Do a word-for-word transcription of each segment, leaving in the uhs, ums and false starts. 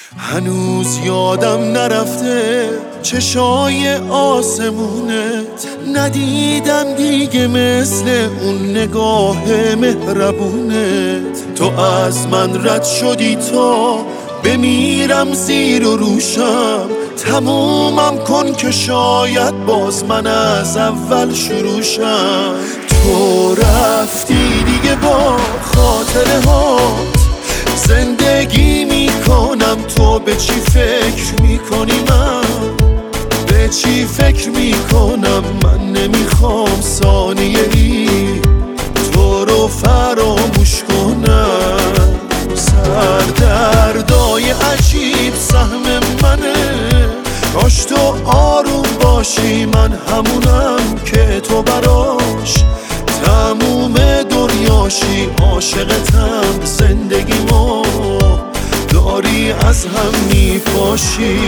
هنوز یادم نرفته چشای آسمونت، ندیدم دیگه مثل اون نگاه مهربونت. تو از من رد شدی تا بمیرم زیر و روشم، تمومم کن که شاید باز من از اول شروع شم. تو رفتی دیگه با خاطره هات زندگی میکنم، تو به چی فکر میکنی؟ من به چی فکر میکنم؟ من نمیخوام ثانیه ای تو رو فراموش کنم. سردردای عجیب سهم منه، کاش تو آروم باشی، من همونم که تو براش تموم دنیاشی. عاشقتم، زندگیمو داری از هم میپاشی.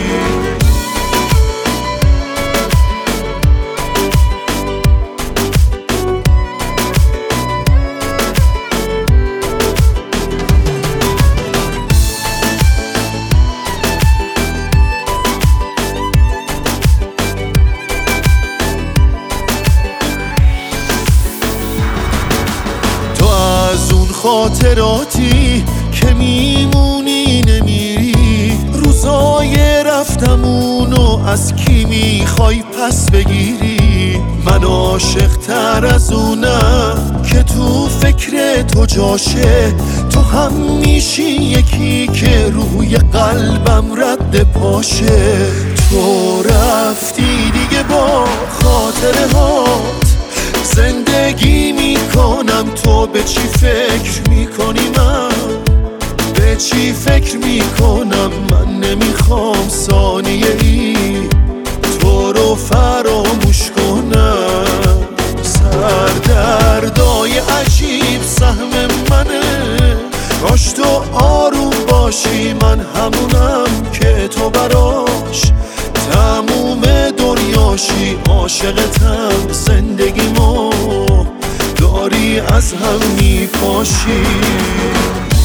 خاطراتی که میمونی نمیری، روزای رفتمونو از کی میخوای پس بگیری؟ من عاشق تر از اونم که تو فکر تو جاشه، تو هم میشی یکی که روی قلبم رد پاشه. تو رفتی دیگه با خاطره هات زندگی میکنم، تو به چی فکر میکنی؟ من به چی فکر میکنم؟ من نمیخوام ثانیه ای تو رو فراموش کنم. سردردای عجیب سهم منه، کاش تو آروم باشی، من همونم که تو براش تموم دنیاشی. عاشقتم، زندگیمو داری از هم میپاشی.